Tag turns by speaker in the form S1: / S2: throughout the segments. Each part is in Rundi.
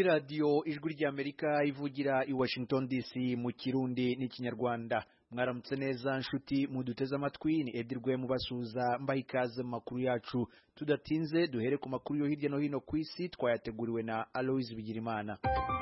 S1: Radio Ijwi ry'Amerika ivugira i Washington DC mu Kirundi n'ikinyarwanda. Mwaramutse neza nshuti muduteze amatwi, ni Edirwe mubasuza mbaha ikaze mu makuru yacu. Tudatinze duhere ku makuru yo hirya no hino ku isi twayateguriwe na Aloys Bigirimana.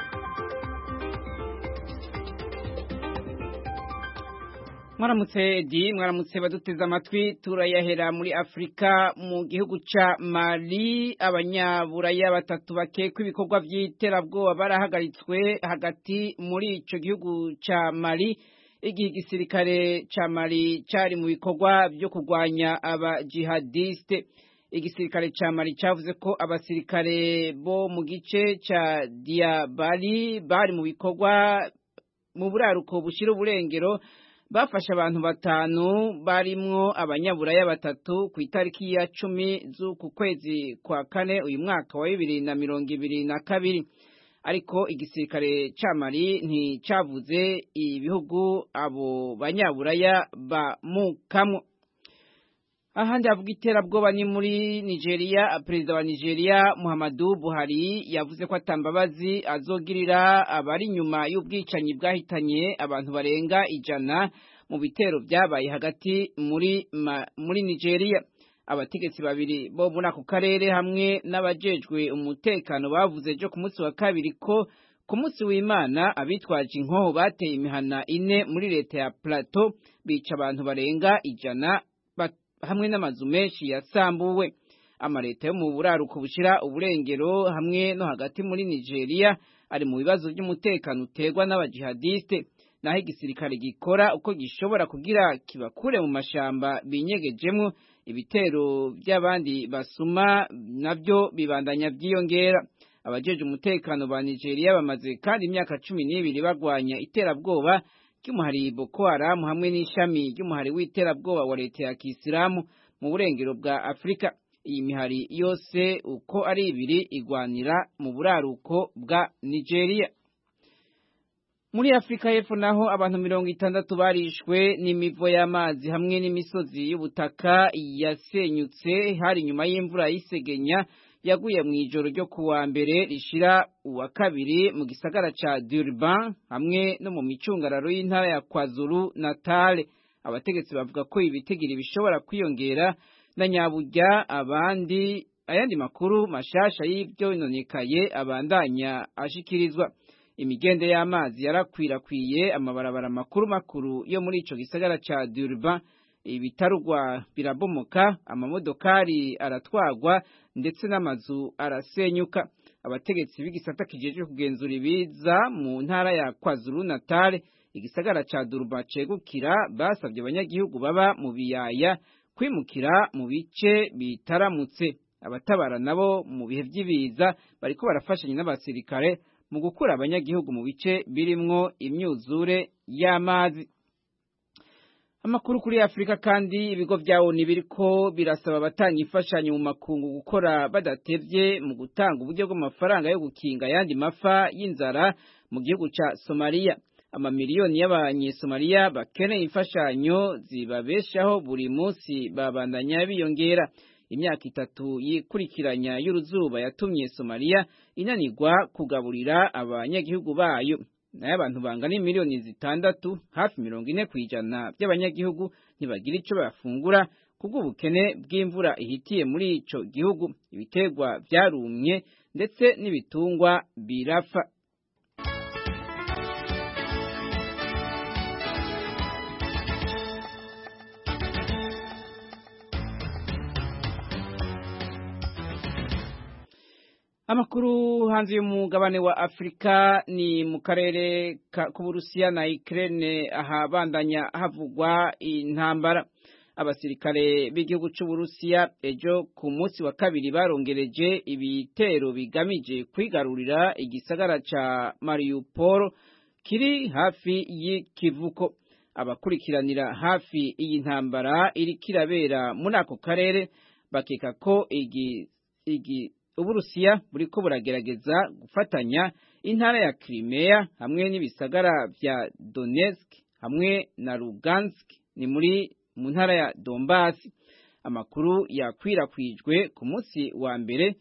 S2: Mwaramutse baduteze amatwi. Turayahera muri Afrika, mu gihugu ca Mali. Abanyaburaya batatu bakekwa ibikorwa vy'iterabwoba barahagaritswe hagati muri ico gihugu ca Mali, igihe igisirikare ca Mali cari mu bikorwa vyo kurwanya abajihadiste. Igisirikare ca Mali cavuze ko abasirikare bo mu gice ca Diabali bari mu bikorwa mu buraruko bushira uburengero, bafashe abantu batanu barimwo abanyaburaya batatu ku itariki ya 10 z'uku kwezi kwa kane uyu mwaka wa 2022. Ariko igisirikare ca Mali nticavuze ibihugu abo banyaburaya bamukamwo. Ahandi havuga iterabwoba ni muri Nigeria. Perezida wa Nigeria Muhammadu Buhari yavuze ko atambabazi azogirira abari nyuma y'ubwicanyi bwahitanye abantu barenga 100 mu bitero byabaye hagati muri Nigeria. Abategetsi babiri bo muri ako karere hamwe n'abajejwe umutekano bavuze ejo ku munsi wa kabiri ko ku munsi w'Imana abitwaje inkoho bateye imihana 4 muri leta ya Plateau, bica abantu barenga 100 hamwe n'amazu menshi yasambuwe. Amaleta yo mu buraruko bushira uburengero hamwe no hagati muri Nigeria ari mu bibazo by'umutekano utegwa n'abajihadiste, naho igisirikare gikora uko gishobora kugira kibakure mu mashamba binyegejemwo. Ibitero by'abandi basuma nabyo bibandanya byiyongera. Abajeje umutekano ba Nigeria bamaze kandi imyaka 12 bagwanya iterabwoba ry'umuhari Boko Haram hamwe n'ishami ry'umuhari w'iterabwoba wa leta ya Kisilamu mu burengero bwa Afrika. Iyi mihari yose uko ari ibiri igwanira mu buraruko bwa Nigeria. Muri Afrika y'Epfo naho abantu 60 barishwe n'imivo y'amazi hamwe n'imisozi y'ubutaka yasenyutse hari nyuma y'imvura y'isegenya yaguye mu ijoro ryo kuwa mbere rishira uwa kabiri mu gisagara ca Durban hamwe no mu micungararo y'intara ya KwaZulu Natal. Abategetsi bavuga ko ibitigiri bishobora kwiyongera na nyaburya ayandi makuru mashasha y'ibyo inonekaye abandanya ashikirizwa. Imigende y'amazi yarakwirakwiye amabarabara makuru yo muri ico gisagara ca Durban. Ibitarugwa birabomoka, amamodokari aratwagwa ndetse n'amazu arasenyuka. Abategetsi b'igisata kijeje kugenzura ibiza mu ntara ya KwaZulu Natal, igisagara ca Durban cegukira, basabye abanyagihugu baba mu biyaya kwimukira mu bice bitaramutse. Abatabara nabo mu bihe by'ibiza bariko barafashanya n'abasirikare mu gukura abanyagihugu mu bice birimwo imyuzure y'amazi. Amakuru kuri Afrika kandi, ibigo vyawo biriko birasaba abatanga imfashanyo mu makungu gukora badatevye mu gutanga uburyo bw'amafaranga yo gukinga yandi mafa y'inzara mu gihugu ca Somalia. Amamiliyoni y'abanyesomaliya bakeneye imfashanyo zibabeshaho buri munsi babandanya biyongera. Imyaka 3 yikurikiranya y'uruzuba yatumye Somalia inanirwa kugaburira abanyagihugu bayo. Naye abantu bangana miliyoni 6, hafi 40% by'abanyagihugu ntibagira ico bafungura kubw'ubukene bw'imvura ihitiye muri ico gihugu. Ibitegwa vyarumye ndetse n'ibitungwa birafa. Amakuru hanze y'umugabane wa Afrika ni mu karere k'Uburusiya na Ukraine ahabandanya havugwa intambara. Abasirikare b'igihugu c'Uburusiya ejo ku munsi wa kabiri barongereje ibitero bigamije kwigarurira igisagara ca Mariupol kiri hafi y'ikivuko. Abakurikiranira hafi iyi ntambara iri kirabera muri ako karere bakeka ko Uburusiya buriko buragerageza gufatanya intara ya Crimea hamwe n'ibisagara vya Donetsk hamwe na Lugansk ni mu ntara ya Donbass. Amakuru yakwirakwijwe ku munsi wa mbere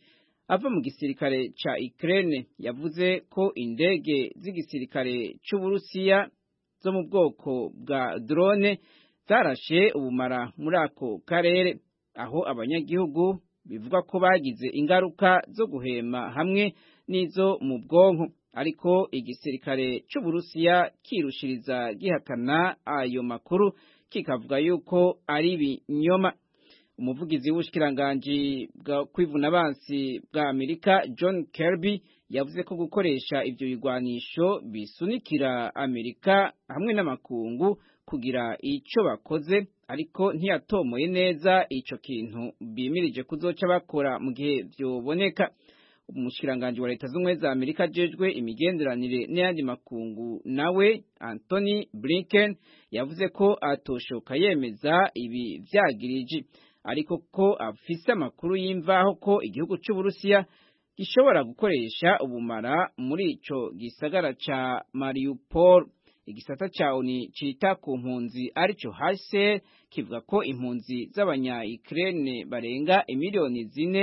S2: ava mu gisirikare ca Ukraine yavuze ko indege z'igisirikare c'Uburusiya zo mu bwoko bwa drone zarashe ubumara muri ako karere, aho abanyagihugu bivuga ko bagize ingaruka zo guhema hamwe n'izo mu bwonko, ariko igisirikare c'Uburusiya kirushiriza gihakana ayo makuru kikavuga yuko ari ibinyoma. Umuvugizi w'ubushikiranganji bwa kwivuna abansi bwa Amerika John Kirby yavuze ko gukoresha ivyo bigwanisho bisunikira Amerika hamwe n'amakungu kugira ico bakoze, ariko ntiyatomoye neza ico kintu bimirije kuzoca bakora mu gihe vyoboneka. Umushikiranganji wa Leta z'Ubumwe za Amerika ajejwe imigenderanire n'ayandi makungu nawe Anthony Blinken yavuze ko atoshoka yemeza ibi vyagiriji, ariko ko afise amakuru y'imvaho ko igihugu c'Uburusiya gishobora gukoresha ubumara muri ico gisagara ca Mariupol. Igisata ca ONU cita ku mpunzi arico HCR kivuga ko impunzi z'abanya-Ukraine barenga imiliyoni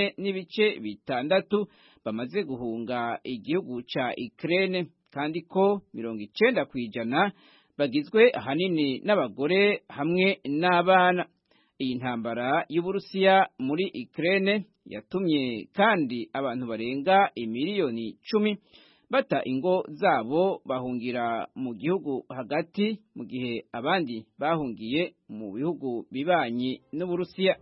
S2: 4.6 bamaze guhunga igihugu ca Ukraine, kandi ko 90% bagizwe ahanini n'abagore hamwe n'abana. Iyi ntambara y'Uburusiya muri Ukraine yatumye kandi abantu barenga imiliyoni 10 bata ingo zabo bahungira mu gihugu hagati, mu gihe abandi bahungiye mu bihugu bibanyi n'Uburusiya.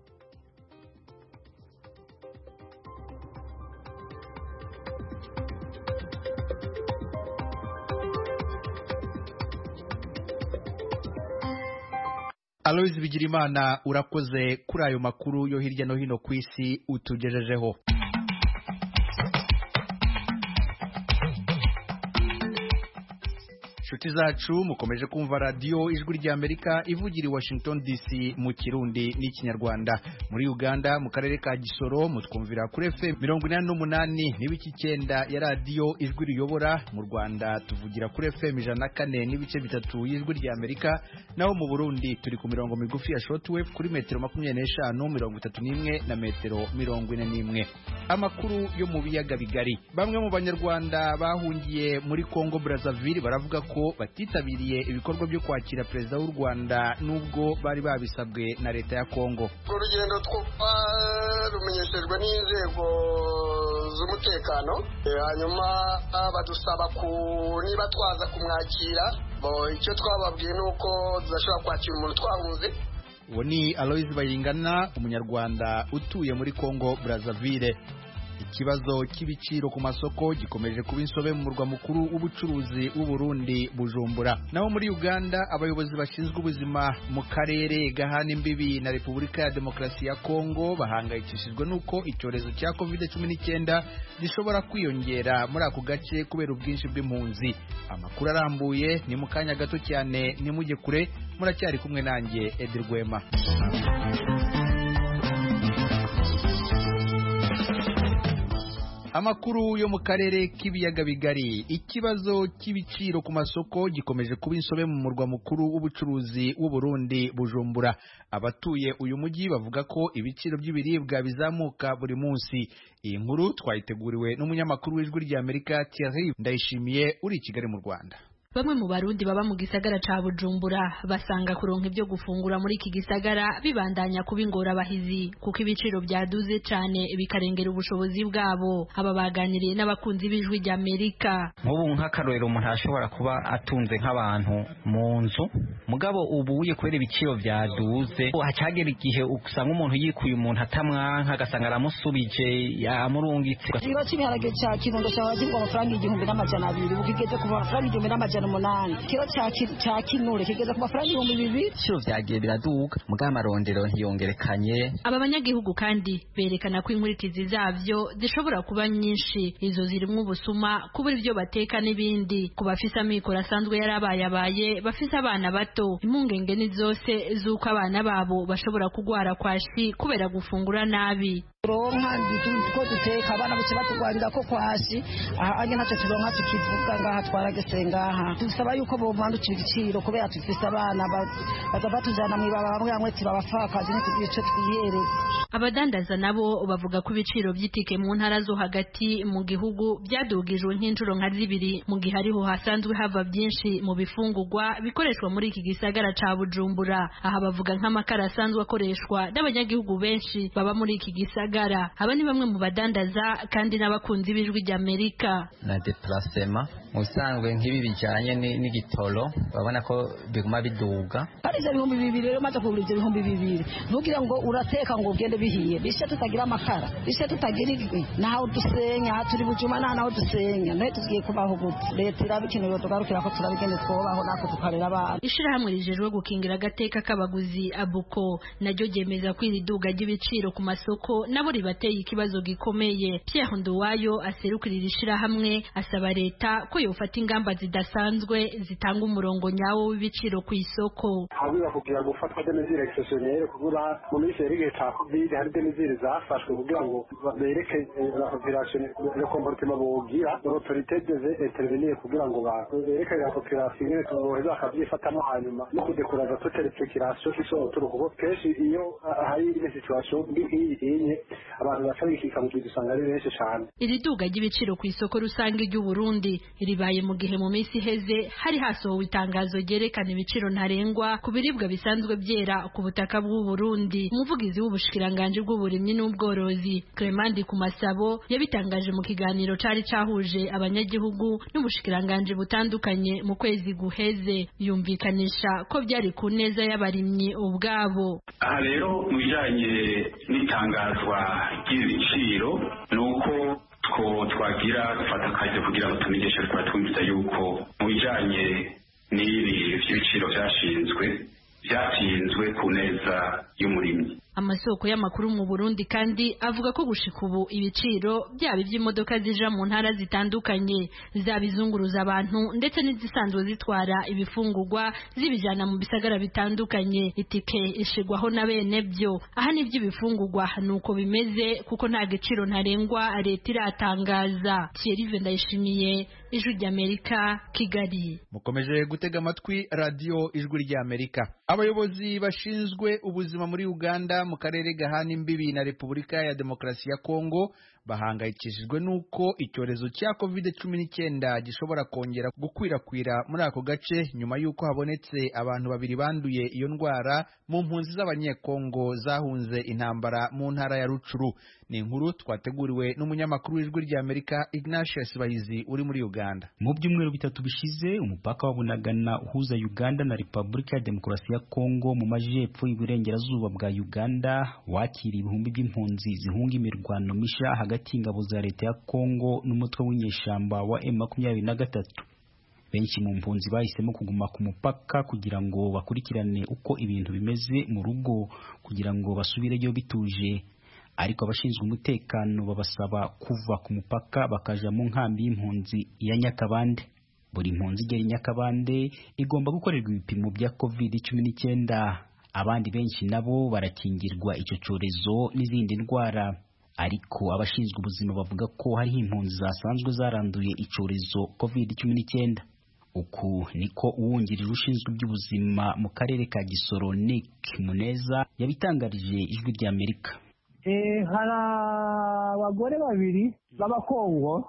S1: Aloys Bigirimana, urakoze kuri ayo makuru yo hirya no hino ku isi utugejejeho. Shuti zacu mukomeje kumva radio Ijwi rya Amerika ivugira i Washington DC mu Kirundi n'Ikinyarwanda. Muri Uganda mu karere ka Gisoro mutwumvira kuri FM 88.9 ya radio Ijwi riyobora. Mu Rwanda tuvugira kuri FM 104.3 y'Ijwi rya Amerika, naho mu Burundi turi ku mirongo migufi ya shortwave kuri metero 25, 31 na metero 41. Amakuru yo mu biyaga bigari. Bamwe mu Banyarwanda bahungiye muri Congo Brazzaville baravuga ko batitabiriye ibikorwa byo kwakira perezida w'u Rwanda nubwo bari babisabwe na leta ya Congo.
S3: Urugendo rumenyeshejwe n'inzego z'umutekano, hanyuma badusaba niba twaza kumwakira. Icyo twababwiye nuko tudashobora kwakira umuntu twahunze.
S1: Uwo ni Aloys Bayingana, umunyarwanda utuye muri Congo Brazzaville. Ikibazo cy'ibiciro ku masoko gikomeje kuba insobe mu murwa mukuru w'ubucuruzi w'u Burundi Bujumbura. Naho muri Uganda abayobozi bashinzwe ubuzima mu karere gahana imbibi na Repubulika ya Demokarasi ya Kongo bahangayikishijwe nuko icyorezo cya COVID-19 gishobora kwiyongera muri ako gace kubera ubwinshi bw'impunzi. Amakuru arambuye ni mu kanya gato cyane, nimujye kure, muracyari kumwe nanjye Edir Rwema. Amakuru yo mu karere k'ibiyaga bigari. Ikibazo cy'ibiciro ku masoko gikomeje kuba insobe mu murwa mukuru w'ubucuruzi w'u Burundi Bujumbura. Abatuye uyu mujyi bavuga ko ibiciro by'ibiribwa bizamuka buri munsi. Iyi nkuru twayiteguriwe n'umunyamakuru w'Ijwi rya Amerika Thierry Ndayishimiye uri i Kigali mu Rwanda.
S4: Bamwe mu Barundi baba mu gisagara ca Bujumbura basanga kuronka ibyo gufungura muri iki gisagara bibandanya kuba ingorabahizi kuko ibiciro byaduze cyane bikarengera ubushobozi bwabo. Aba baganiriye n'abakunzi b'Ijwi rya Amerika.
S5: Nk'ubu nk'akarorero umuntu ashobora kuba atunze nk'abantu mu nzu, mugabo ubuye kubera ibiciro byaduze hacagera igihe usanga umuntu yikuye umuntu atamwanka agasanga aramusubije yamurungitse.
S6: Ikiro cy'ibiharage cya Kirundo cyaba kigwa amafaranga 1,200 bukigeze ku mafaranga 1,800. Kiro cha kinure kigeze ku mafaranga 2,000.
S5: Cyo vyagiye biraduka muga amarondero ntiyongerekanye.
S4: Aba banyagihugu kandi berekana ko inkuritizi zavyo zishobora kuba nyinshi. Izo zirimo ubusuma, kubura ibyo bateka n'ibindi. Ku bafise amikoro asanzwe yarabayabaye bafise abana bato, impungenge ni zose zuko abana babo bashobora kugwara kwashi kubera gufungura nabi.
S6: turonka ko duteka abana buke batugwanira ko kwashi anye ntacyo turonka tukivuga ngaha twaragese ngaha dusaba yuko bovandukira igiciro kubera tufise abana baza batujana mu ibaba bamwe bamwe tibabafakaje n'icyo twihereza.
S4: Abadandaza nabo bavuga ko ibiciro by'itike mu ntara zo hagati mu gihugu byadugijwe nk'inshuro nka 2 mu gihe ariho hasanzwe hava byinshi mu bifungurwa bikoreshwa muri iki gisagara ca Bujumbura. Aha bavuga nk'amakara asanzwe akoreshwa n'abanyagihugu benshi baba muri iki gisagara. Aba ni bamwe mu badandaza kandi n'abakunzi b'ijwi ry'Amerika.
S5: Na déplacement musanzwe nk'ibi bijanye n'igitoro babona ko biguma biduga.
S6: Ari ibihumbi 2 rero maze kugura ibihumbi 2 ntugira ngo urateka ngo ugende bihiye bishe tutagira amakara bishe tutagira igwi naho dusenya turi Bujuma naho dusenya naho tugiye kubaho gute leta irabikeneye tugarukira ko turabigende twobaho nako tukarera abana.
S4: Ishirahamwe rijejwe gukingira agateka k'abaguzi Abuko naryo ryemeza ko iriduga ry'ibiciro ku masoko nabo ribateye ikibazo gikomeye. Pierre Nduwayo aserukirira ishirahamwe asaba leta ko yofata ingamba zidasanzwe zitanga umurongo nyawo w'ibiciro ku isoko.
S7: Habira kugira gufatwa de mesures exceptionnelles kugura mu minsi y'igihe cya Covid hari de mesures zafashwe kugira ngo bereke la population le comportement bogira l'autorité devait intervenir kugira ngo bereke la population ne tuboheza akabyifatamo hanyuma no kudekuraza toute restriction iso turuko keshi iyo hari une situation ngiyi abantu bacabikika mu dusanga ari benshi cyane.
S4: Iri duga ry'ibiciro ku isoko rusange ry'u Burundi ribaye mu gihe mu minsi heze hari hasohowe itangazo ryerekana ibiciro ntarengwa ku biribwa bisanzwe byera ku butaka bw'u Burundi. Umuvugizi w'ubushikiranganje bw'uburimyi n'ubworozi Clement Kumasabo yabitangaje mu kiganiro cari cahuje abanyagihugu n'ubushikiranganje butandukanye mu kwezi guheze, yumvikanisha ko byari ku neza y'abarimyi ubwabo.
S8: Aha rero mu bijanye n'itangazwa ry'ibiciro nuko twagira dufata akazi kugira ngo tumenyeshe twumvise yuko mu bijanye n'ibi by'ibiciro byashinzwe ku neza y'umurimyi.
S4: Amasoko y'amakuru mu Burundi kandi avuga ko gushika ubu ibiciro byaba iby'imodoka zija mu ntara zitandukanye zabizunguruza abantu ndetse n'izisanzwe zitwara ibifungurwa zibijana mu bisagara bitandukanye itike ishigwaho na bene byo. Aha ni by'ibifungurwa nuko bimeze kuko nta giciro ntarengwa leta iratangaza. Thierry Ndayishimiye, Ijwi ry'Amerika, Kigali.
S1: Mukomeje gutega amatwi radio Ijwi ry'Amerika. Abayobozi bashinzwe ubuzima muri Uganda mu karere gahana imbibi na Repubulika ya Demokarasi ya Kongo bahangayikishijwe nuko icyorezo cya COVID-19 gishobora kongera gukwirakwira muri ako gace nyuma yuko habonetse abantu 2 banduye iyo ndwara mu mpunzi z'abanyekongo zahunze intambara mu ntara ya Rucuru. Ni inkuru twateguriwe n'umunyamakuru w'Ijwi ry'Amerika Ignatius Bahizi uri muri Uganda.
S9: Mu byumweru 3 bishize umupaka wa Bunagana uhuza Uganda na Repubulika ya Demokarasi ya Kongo mu majyepfo y'uburengerazuba bwa Uganda wakira ibihumbi by'impunzi zihunga imirwano misha hagati y'ingabo za leta ya Kongo n'umutwe w'inyeshamba wa M23. Benshi mu mpunzi bahisemo kuguma ku mupaka kugira ngo bakurikirane uko ibintu bimeze mu rugo kugira ngo basubireyo bituje, ariko abashinzwe umutekano babasaba kuva ku mupaka bakaja mu nkambi y'impunzi ya Nyakabande. Buri mpunzi igera Nyakabande igomba gukorerwa ibipimo bya COVID-19. Abandi benshi nabo barakingirwa icyo cyorezo n'izindi ndwara, ariko abashinzwe ubuzima bavuga ko hari impunzi zasanzwe zaranduye icyorezo COVID-19. Uku niko uwungirije ushinzwe iby'ubuzima mu karere ka Gisoro Nick Muneza yabitangarije Ijwi ry'Amerika.
S7: Hari abagore 2 b'abakongo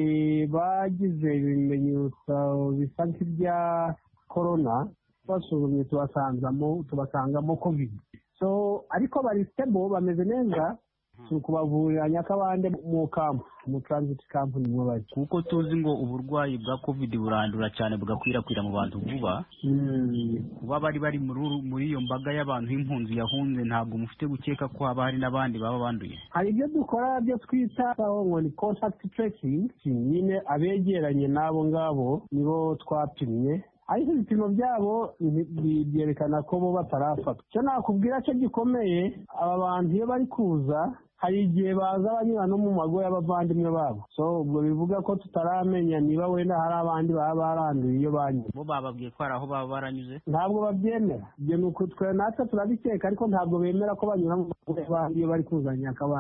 S7: bagize ibimenyetso bisa nk'ibya corona, basuzumye tubasangamo COVID. So ariko bari stable bameze neza, kubavurira Nyakabande mu camp, mu transit camp nimwe bari.
S9: Kuko tuzi ngo uburwayi bwa COVID burandura cyane bugakwirakwira mu bantu vuba. Kuba bari muri iyo mbaga y'abantu impunzi yahunze ntabwo mufite gukeka ko haba hari n'abandi baba banduye.
S7: Hari ibyo dukora byo twita ngo ni contact tracing, nyine abegeranye nabo ngabo nibo twapimye. Ariko ibipimo byabo byerekana ko bo batarafatwa. Cyo nakubwira cyo gikomeye, aba bantu iyo bari kuza hari igihe baza banyura no mu mago y'abavandimwe babo. So ubwo bivuga ko tutaramenya niba wenda hari abandi baba baranduye iyo banyuze.
S9: Bo bababwiye ko aho baba baranyuze?
S7: Ntabwo babyemera. Ibyo nuko twe natwe turabikeka, ariko ntabwo bemera ko banyura mu mago y'abandi iyo bari kuzanya akabandi.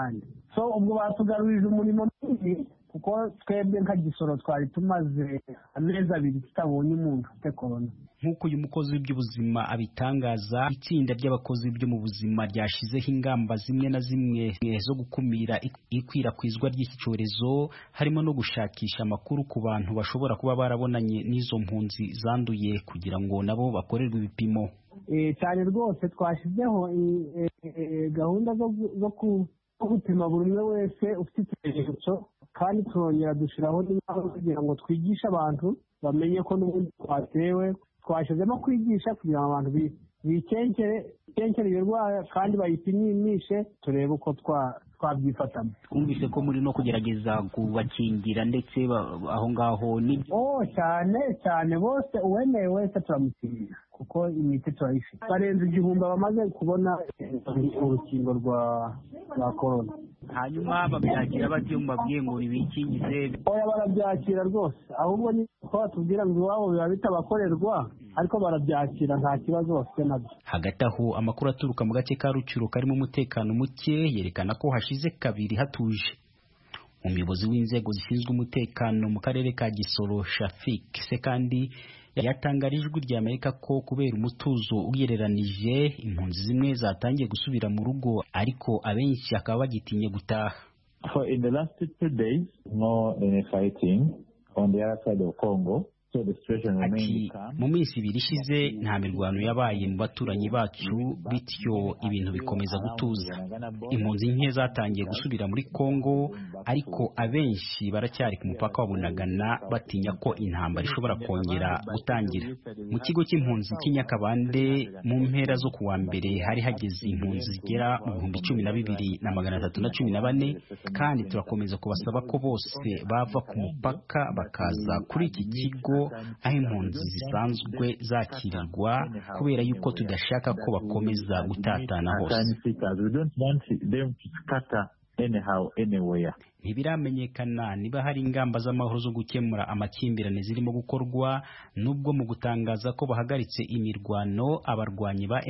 S7: so ubwo batugarurije umurimo munini kuko twebwe nka Gisoro twari tumaze amezi 2 tutabonye umuntu ufite corona.
S9: Nk'uko uyu mukozi w'iby'ubuzima abitangaza, itsinda ry'abakozi byo mu buzima ryashizeho ingamba zimwe na zimwe zo gukumira ikwirakwizwa ry'iki cyorezo, harimo no gushakisha amakuru ku bantu bashobora kuba barabonanye n'izo mpunzi zanduye kugira ngo nabo bakorerwe ibipimo.
S7: Cyane rwose twashizeho gahunda zo gupima buri umwe wese ufite ikimenyetso, kandi turongera dushyiraho n'inama kugira ngo twigishe abantu bamenye ko n'ubundi twatewe. Twashizemo kwigisha kugira ngo abantu bikenkere iyo ndwara kandi bayipimishe turebe uko twabyifatamo.
S9: Twumvise ko muri no kugerageza kubakingira ndetse aho ngaho ni
S7: cyane bose uwemeye wese turamukingira kuko imiti turayifite. Barenze 1000 bamaze kubona urukingo rwa corona.
S9: Hanyuma babyakira bati mubabwiye ngo nibikingize?
S7: Oya, barabyakira rwose, ahubwo ni ko batubwira ngo iwabo biba bitabakorerwa, ariko barabyakira nta kibazo bafite nabyo.
S9: Hagati aho amakuru aturuka mu gace ka Rucuro karimo umutekano muke yerekana ko hashize 2 hatuje. Umuyobozi w'inzego zishinzwe umutekano mu karere ka Gisoro, Shafik Sekandi, yatangarijwe ry'Amerika ko kubera umutuzo ugereranije impunzi zimwe zatangiye gusubira mu rugo, ariko abenshi akaba bagitinye gutaha.
S10: So in the last 2 days, no any fighting on the other side of Congo.
S9: Ati mu minsi 2 ishize nta mirwano yabaye mu baturanyi bacu, bityo ibintu bikomeza gutuza. Impunzi nke zatangiye gusubira muri Congo, ariko abenshi baracyari ku mupaka wa Bunagana batinya ko intambara ishobora kongera gutangira. Mu kigo cy'impunzi cy'Inyakabande mu mpera zo kuwa mbere hari hageze impunzi zigera mu 12,314, kandi turakomeza kubasaba ko bose bava ku mupaka bakaza kuri iki kigo aho impunzi zisanzwe zakirirwa, kubera yuko tudashaka ko bakomeza gutatana hose. Ntibiramenyekana niba hari ingamba z'amahoro zo gukemura amakimbirane zirimo gukorwa, nubwo mu gutangaza ko bahagaritse imirwano abarwanyi ba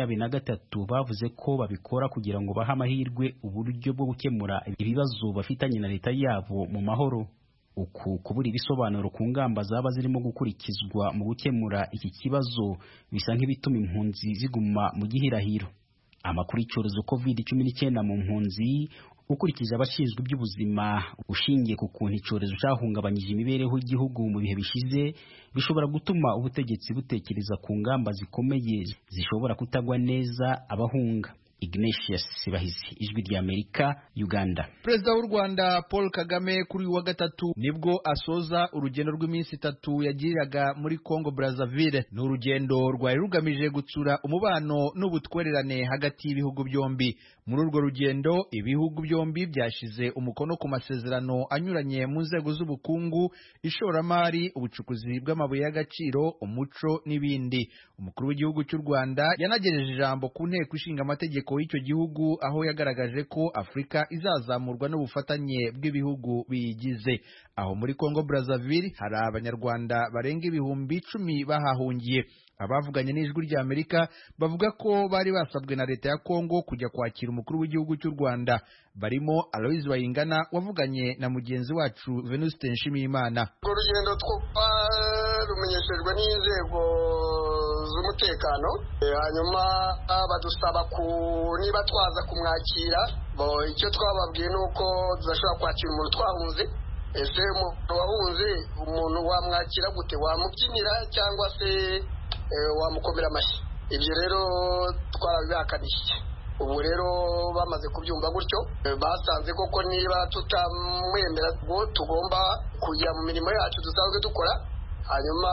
S9: M23 bavuze ko babikora kugira ngo bahe amahirwe uburyo bwo gukemura ibibazo bafitanye na leta yabo mu mahoro. Uku kubura ibisobanuro ku ngamba zaba zirimo gukurikizwa mu gukemura iki kibazo bisa nk'ibituma impunzi ziguma mu gihirahiro. Amakuru y'icyorezo COVID-19 mu mpunzi, ukurikije abashinzwe iby'ubuzima, ushingiye ku kuntu icyorezo cyahungabanyije imibereho y'igihugu mu bihe bishize, bishobora gutuma ubutegetsi butekereza ku ngamba zikomeye zishobora kutagwa neza abahunga. Ignatius Sibahizi, Ijwi ry'Amerika, Uganda.
S1: Perezida w'u Rwanda Paul Kagame kuri wa gatatu nibwo asoza urugendo rw'iminsi 3 yagiriraga muri Congo Brazzaville. Ni urugendo rwari rugamije gutsura umubano n'ubutwererane hagati y'ibihugu byombi. Muri urwo rugendo ibihugu byombi byashize umukono ku masezerano anyuranye mu nzego z'ubukungu, ishoramari, ubucukuzi bw'amabuye y'agaciro, umuco n'ibindi. Umukuru w'igihugu cy'u Rwanda yanagejeje ijambo ku nteko ishinga amategeko w'icyo gihugu, aho yagaragaje ko Afrika izazamurwa n'ubufatanye bw'ibihugu biyigize. Aho muri Congo Brazzaville hari abanyarwanda barenga 10,000 bahahungiye. Abavuganye n'Ijwi ry'Amerika bavuga ko bari basabwe na leta ya Congo kujya kwakira umukuru w'igihugu cy'u Rwanda, barimo Aloys Bayingana wavuganye na mugenzi wacu Venuste Nshimiyimana.
S3: Urugendo rumenyeshejwe n'inzego z'umutekano, hanyuma badusaba niba twaza kumwakira. Icyo twababwiye nuko tudashobora kwakira umuntu twahunze. Ese umuntu wahunze, umuntu wamwakira gute? Wamubyinira cyangwa se wamukomera amashyi? Ibyo rero twarabibakanishije. Ubu rero bamaze kubyumva gutyo, basanze koko niba tutamwemera ngo tugomba kujya mu mirimo yacu dusanzwe dukora, hanyuma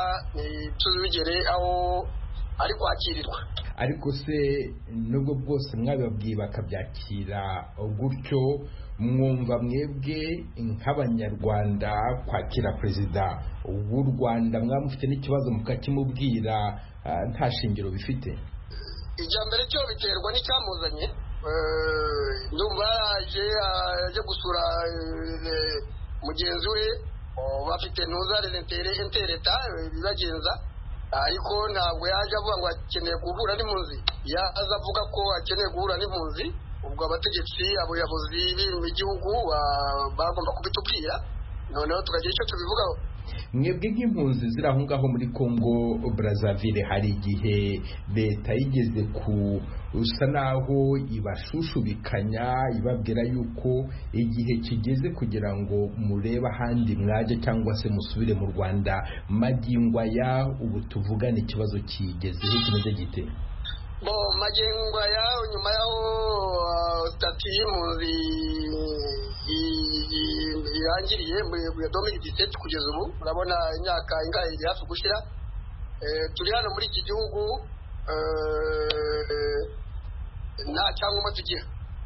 S3: tuzigere aho ari kwakirirwa.
S11: Ariko se nubwo bwose mwabibabwiye bakabyakira gutyo, mwumva mwebwe nk'abanyarwanda kwakira perezida w'u Rwanda mwamufite n'ikibazo mukakimubwira nta shingiro bifite?
S3: Ijya mbere cyo biterwa n'icyamuzanye. Ndumva yaje gusura mugenzi we, bafite ntuzare intereta bibagenza, ariko ntabwo yaje avuga ngo akeneye guhura n'impunzi. Yaza avuga ko akeneye guhura n'impunzi, ubwo abategetsi abayobozi b'igihugu bagomba kubitubwira noneho tukagira icyo tubivugaho.
S11: Mwebwe nk'impunzi ziri aho ngaho muri Congo Brazzaville, hari igihe leta yigeze usa naho ibashushubikanya ibabwira yuko igihe kigeze kugira ngo murebe ahandi mwaje cyangwa se musubire mu Rwanda, magingo aya ubu tuvugana ikibazo kigezeho kimeze gite?
S3: Magingo aya nyuma yaho stati y'impunzi irangiriye muri 2017 kugeza ubu urabona imyaka ingahe iri hafi gushira, turi hano muri iki gihugu nta cyangombwa tugira,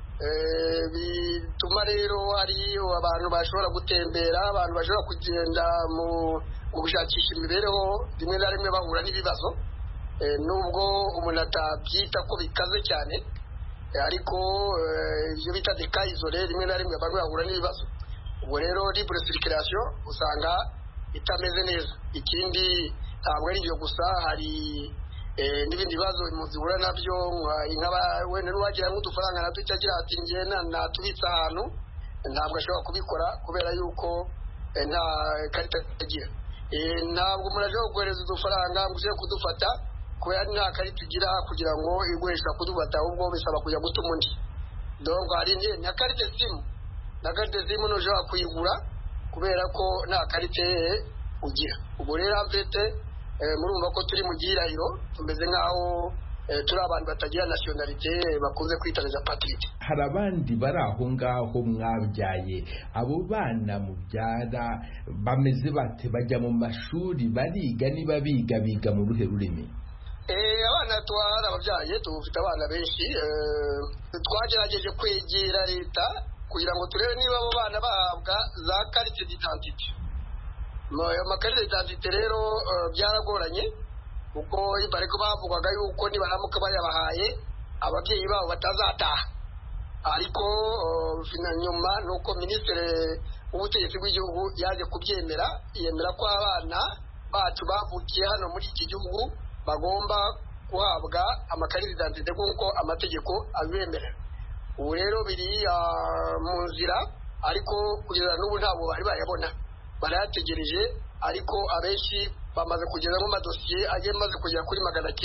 S3: bituma rero hari abantu bashobora gutembera, abantu bashobora kugenda mu gushakisha imibereho, rimwe na rimwe bahura n'ibibazo nubwo umuntu atabyita ko bikaze cyane, ariko ibyo bita des cas isolés rimwe na rimwe abantu bahura n'ibibazo. Ubwo rero libre circulation usanga itameze neza. Ikindi ntabwo ari ibyo gusa, hari n'ibindi bibazo impunzi zihura nabyo, wenda n'uwagira nk'udufaranga na duke agira ati njye natubitse ahantu, ntabwo ashobora kubikora kubera yuko nta karita agira. Ntabwo umuntu ashobora kohereza udufaranga ngo uje kudufata kubera nta karita ugira kugira ngo iguhesha kudufata, ahubwo bisaba kujya gutuma undi. Donc hari na karita simu, na karita simu ntushobora kuyigura kubera ko nta karita ugira. Ubwo rero amfite murumva ko turi mu gihirahiro, tumeze nk'aho turi abantu batagira nationalité bakunze kwitaniza patriote.
S11: Hari abandi bari aho ngaho mwabyaye, abo bana mubyara bameze bate? Bajya mu mashuri, bariga? niba biga mu ruhe rurimi?
S3: Abana twara ababyaye dufite abana benshi, twagerageje kwegera leta kugira ngo turebe niba abo bana bahabwa za carte d'identité. Amakarita d'identité rero byaragoranye kuko bariko bavugwaga yuko nibaramuka bayabahaye ababyeyi babo batazataha, ariko nyuma nuko minisitiri w'ubutegetsi bw'igihugu yaje kubyemera, yemera ko abana bacu bavukiye hano muri iki gihugu bagomba guhabwa amakarita d'identité nk'uko amategeko abibemerera. Ubu rero biri mu nzira, ariko kugeza n'ubu ntabwo bari bayabona, barayategereje, ariko abenshi bamaze kugeza mu madosiye agiye maze kugera kuri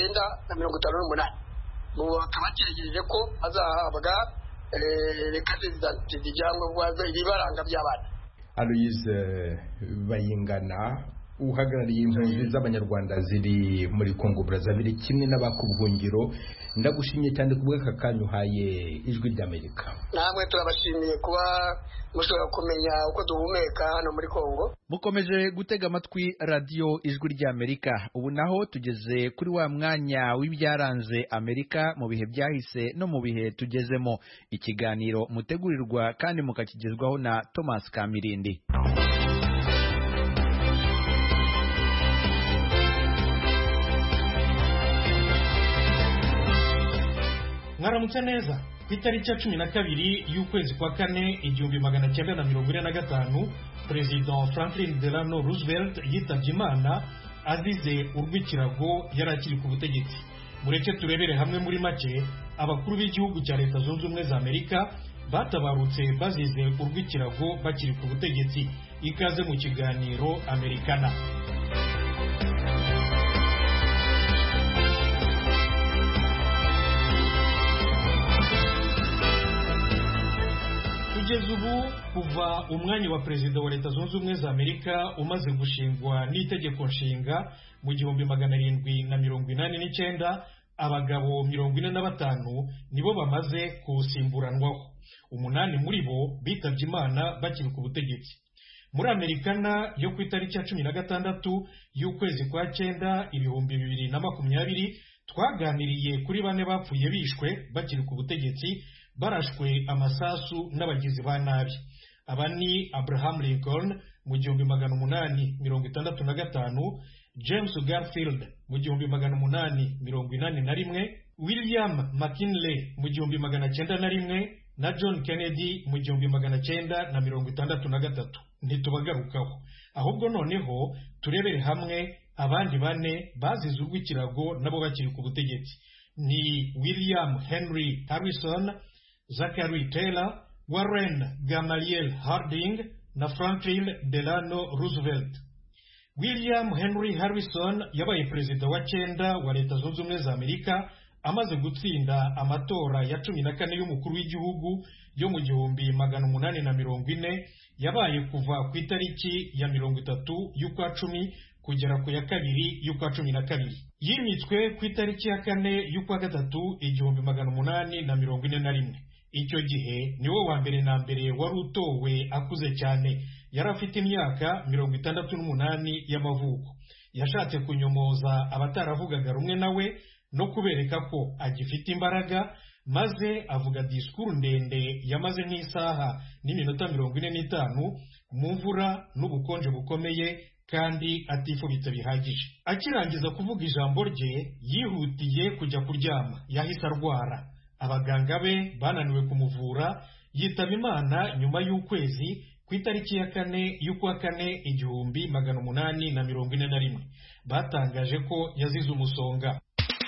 S3: 958. Ubu bakaba bategereje ko azahabwa karita d'identité cyangwa ibibaranga by'abana.
S11: Aloise Bayingana, uhagarariye impunzi z'abanyarwanda ziri muri Congo Brazzaville kimwe n'abakubuhungiro, ndagushimye cyane kubw'aka kanya uhaye Ijwi ry'Amerika.
S3: Namwe turabashimiye kuba mushobora kumenya uko duhumeka hano muri Congo.
S1: Mukomeje gutega amatwi radio Ijwi ry'Amerika. Ubu naho tugeze kuri wa mwanya w'ibyaranze Amerika mu bihe byahise no mu bihe tugezemo, ikiganiro mutegurirwa kandi mukakigezwaho na Thomas Kamirindi.
S12: Mwaramutse neza. Ku itariki ya 12 y'ukwezi kwa kane 1945 President Franklin Delano Roosevelt yitabye Imana azize urw'ikirago yari akiri ku butegetsi. Mureke turebere hamwe muri make abakuru b'igihugu cya Leta Zunze Ubumwe za Amerika batabarutse bazize urw'ikirago bakiri ku butegetsi. Ikaze mu kiganiro Amerikana. Kugeza ubu kuva umwanya wa perezida wa Leta Zunze Ubumwe za Amerika umaze gushingwa n'itegeko nshinga mu 1789, abagabo 45 nibo bamaze kuwusimburanwaho. 8 muri bo bitabye Imana bakiri ku butegetsi. Muri Amerikana yo ku itariki ya 16 y'ukwezi kwa 9 2020 twaganiriye kuri 4 bapfuye bishwe bakiri ku butegetsi barashwe amasasu n'abagizi ba nabi. Aba ni Abraham Lincoln mu 1865, James Garfield mu 1881, William McKinley mu 1901 na John Kennedy mu 1963. Ntitubagarukaho, ahubwo noneho turebere hamwe abandi 4 bazize urw'ikirago nabo bakiri ku butegetsi. Ni William Henry Harrison, Zachary Taylor, Warren Gamaliel Harding na Franklin Delano Roosevelt. William Henry Harrison yabaye perezida wa 9 wa Leta Zunze Ubumwe za Amerika amaze gutsinda amatora ya 14 y'umukuru w'igihugu yo mu 1840 yabaye kuva ku itariki ya 30 y'ukwa 10 kugera ku ya 2 y'ukwa 12. Yimitswe ku itariki ya 4 y'ukwa 3 1841. Icyo gihe niwe wa mbere na mbere wari utowe akuze cyane, yari afite imyaka 68 y'amavuko. Yashatse kunyomoza abataravugaga rumwe nawe no kubereka ko agifite imbaraga, maze avuga disikuru ndende yamaze nk'isaha n'iminota 45 mu mvura n'ubukonje bukomeye kandi atifubitse bihagije. Akirangiza kuvuga ijambo rye yihutiye kujya kuryama, yahise arwara. Abaganga be bananiwe kumuvura, yitaba Imana nyuma y'ukwezi ku itariki ya 4 y'ukwa 4 1841. Batangaje ko yazize umusonga.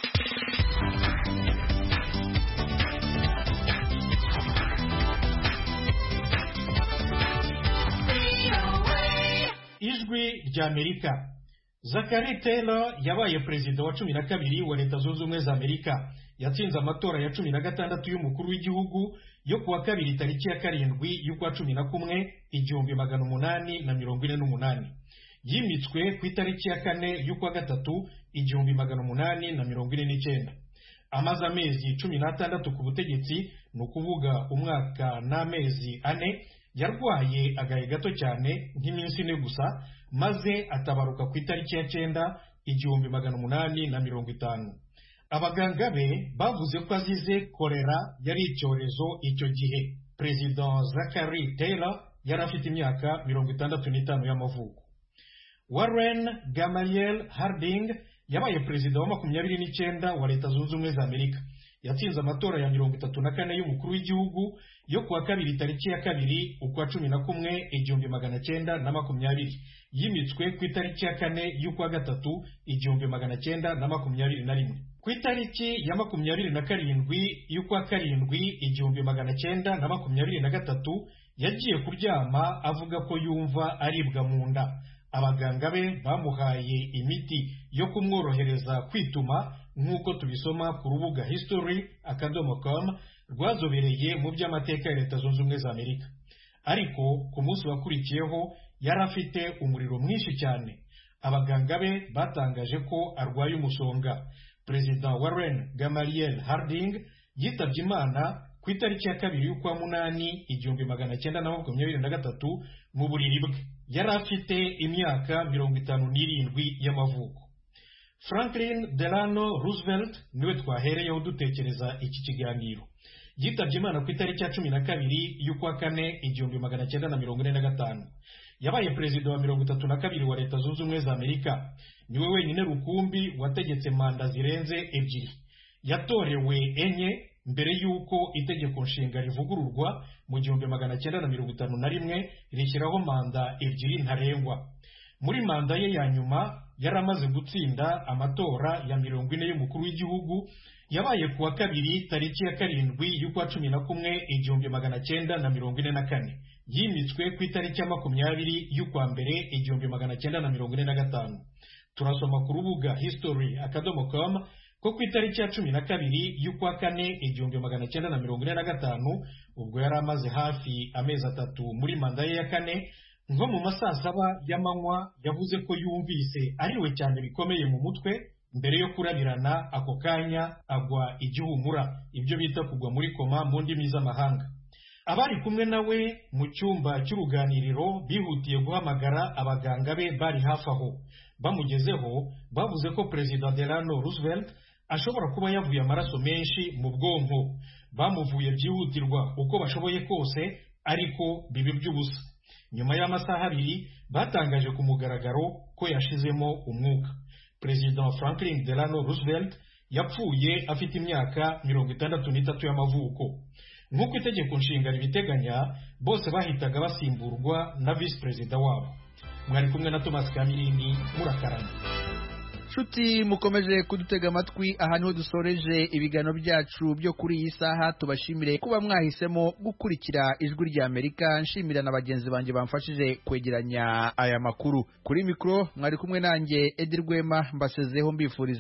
S12: Ijwi rya Amerika. Zachary Taylor yabaye perezida wa 12 wa Leta Zunze Ubumwe za Amerika. Yatsinze amatora ya 16 y'umukuru w'igihugu yo kuwa 2 tariki ya 7 y'ukwa 11 1848. Yimitswe ku itariki ya 4 y'ukwa 3 1849. Amaze amezi 16 ku butegetsi, ni ukuvuga umwaka n'amezi 4. Yarwaye agahe gato cyane nk'iminsi 4 gusa, maze atabaruka ku itariki ya 9 1850. Abaganga be bavuze ko azize kolera, yari icyorezo icyo gihe. Perezida Zachary Taylor yari afite imyaka 65 y'amavuko. Warren Gamaliel Harding yabaye perezida wa 29 wa Leta Zunze Ubumwe za Amerika. Yatsinze amatora ya 34 y'umukuru w'igihugu yo kuwa 2 tariki ya 2 ukwa 11 1920. Yimitswe ku itariki ya 4 y'ukwa 3 1921. Ku itariki ya 27 y'ukwa 7 1923 yagiye kuryama avuga ko yumva aribwa mu nda. Abaganga be bamuhaye imiti yo kumworohereza kwituma, nk'uko tubisoma ku rubuga history.com rwazobereye mu by'amateka ya Leta Zunze Ubumwe za Amerika. Ariko ku munsi wakurikiyeho yari afite umuriro mwinshi cyane. Abaganga be batangaje ko arwaye umusonga. Perezida Warren Gamaliel Harding yitabye Imana ku itariki ya 2 y'ukwa 8 1923 mu buriri bwe. Yari afite imyaka 57 y'amavuko. Franklin Delano Roosevelt niwe twahereyeho dutekereza iki kiganiro. Yitabye Imana ku itariki ya 12 y'ukwa 4 1945. Yabaye perezida wa 32 wa Leta Zunze Ubumwe za Amerika. Niwe wenyine rukumbi wategetse manda zirenze 2. Yatorewe enye mbere y'uko itegeko nshinga rivugururwa mu 1951 rishyiraho manda 2 ntarengwa. Muri manda ye ya nyuma yaramaze gutsinda amatora ya 40 y'umukuru w'igihugu. Yabaye kuwa 2 tariki ya 7 y'ukwa 11 1944. Yimitswe ku itariki ya 20 y'ukwa 1 1945. Turasoma ku rubuga history.com ko ku itariki ya 12 y'ukwa 4 1945, ubwo yari amaze hafi amezi 3 muri manda ye ya 4, nko mu masaa 7 y'amanywa yavuze ko yumvise ariwe cyane bikomeye mu mutwe. Mbere yo kurabirana ako kanya agwa igihumura, ibyo bita kugwa muri koma mu ndimi z'amahanga. Abari kumwe nawe mu cyumba cy'uruganiriro bihutiye guhamagara abaganga be bari hafi aho. Bamugezeho bavuze ko Perezida Delano Roosevelt ashobora kuba yavuye amaraso menshi mu bwonko. Bamuvuye byihutirwa uko bashoboye kose, ariko bibi by'ubusa. Nyuma y'amasaha 2 batangaje ku mugaragaro ko yashizemo umwuka. Perezida Franklin Delano Roosevelt yapfuye afite imyaka 63 y'amavuko. Nk'uko itegeko nshinga ribiteganya, bose bahitaga basimburwa na vice perezida wabo. Mwari kumwe na Thomas Kamilindi, murakarama.
S1: Shuti mukomeje kudutega amatwi aha niho dusoreje ibiganiro byacu byo kuri iyi saha. Tubashimire kuba mwahisemo gukurikira ijwi rya Amerika. Nshimira na bagenzi banjye bamfashije kwegeranya aya makuru. Kuri mikro mwari kumwe nanjye Edi Rwema, mbasezeho mbifuriza